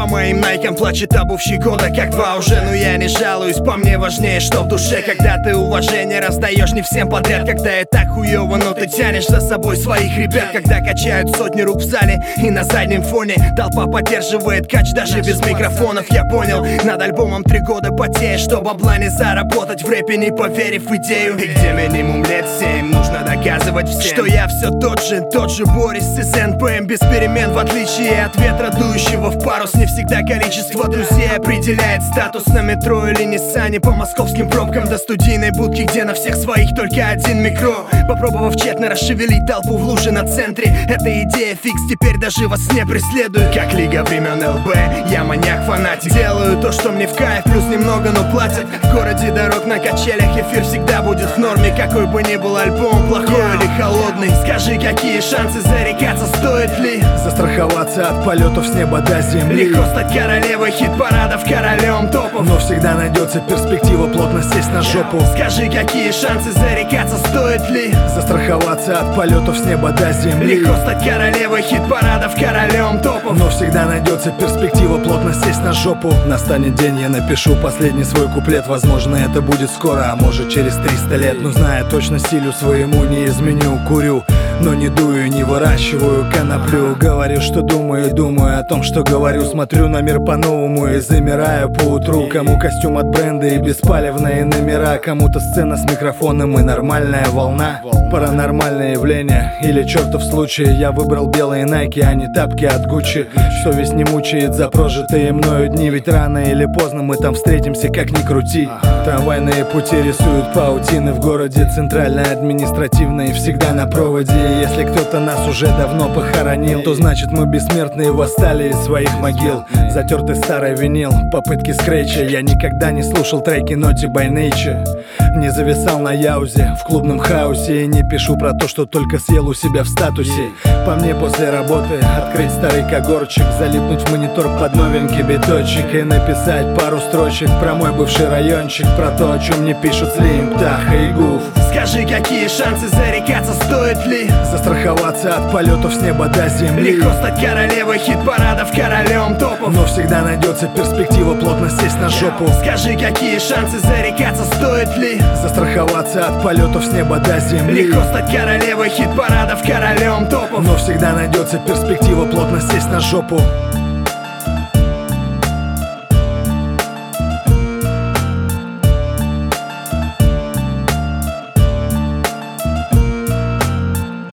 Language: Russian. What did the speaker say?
По моим найкам плачет обувщик года как два уже. Но я не жалуюсь, по мне важнее, что в душе. Когда ты уважение раздаешь не всем подряд, когда и так хуёво, но ты тянешь за собой своих ребят. Когда качают сотни рук в зале и на заднем фоне толпа поддерживает кач даже без микрофонов. Я понял, над альбомом 3 года потеешь, что бабла не заработать в рэпе, не поверив в идею. И где минимум лет 7 нужно доказывать всем, что я все тот же Борис с СНПМ без перемен. В отличие от ветра, дующего в парус, не всегда количество друзей определяет статус. На метро или Ниссане, по московским пробкам до студийной будки, где на всех своих только один микро. Попробовав тщетно расшевелить толпу в луже на центре, эта идея фикс теперь даже во сне преследует. Как лига времен ЛБ, я маньяк-фанатик. Делаю то, что мне в кайф, плюс немного, но платят. В городе дорог на качелях эфир всегда будет в норме. Какой бы ни был альбом, плохой или холодный. Скажи, какие шансы зарекаться, стоит ли застраховаться от полетов с неба до земли? Легко стать королевой хит-парадов, королем топов, но всегда найдется перспектива плотно сесть на жопу. Скажи, какие шансы зарекаться, стоит ли застраховаться от полетов с неба до земли? Легко стать королевой хит-парадов, королем топов, но всегда найдется перспектива плотно сесть на жопу. Настанет день, я напишу последний свой куплет. Возможно, это будет скоро, а может через 300 лет. Но зная точно стилю своему не изменю. Курю, но не дую, не выращиваю коноплю. Говорю, что думаю, думаю о том, что говорю. Смотрю на мир по-новому и замираю поутру. Кому костюм от бренда и беспалевные номера, кому-то сцена с микрофоном и нормальная волна. Паранормальное явление или чертов случай. Я выбрал белые найки, а не тапки от Гуччи. Совесть не мучает за прожитые мною дни, ведь рано или поздно мы там встретимся, как ни крути. Трамвайные пути рисуют паутины в городе, центральная, административная и всегда на проводе. И если кто-то нас уже давно похоронил, то значит мы бессмертные восстали из своих могил. Затертый старый винил, попытки скретча. Я никогда не слушал треки Naughty by Nature, не зависал на яузе в клубном хаосе и не пишу про то, что только съел у себя в статусе. По мне после работы открыть старый когорчик, залипнуть в монитор под новенький биточек и написать пару строчек про мой бывший райончик, про то, о чем мне пишут Слим, Таха и Гуф. Скажи, какие шансы зарекаться, стоит ли застраховаться от полетов с неба до земли? Легко стать королевой хит-парадов, королем топов, но всегда найдется перспектива плотно сесть на жопу. Скажи, какие шансы зарекаться, стоит ли застраховаться от полетов с неба до земли? Легко стать королевой хит-парадов, королем топов, но всегда найдется перспектива плотно сесть на жопу.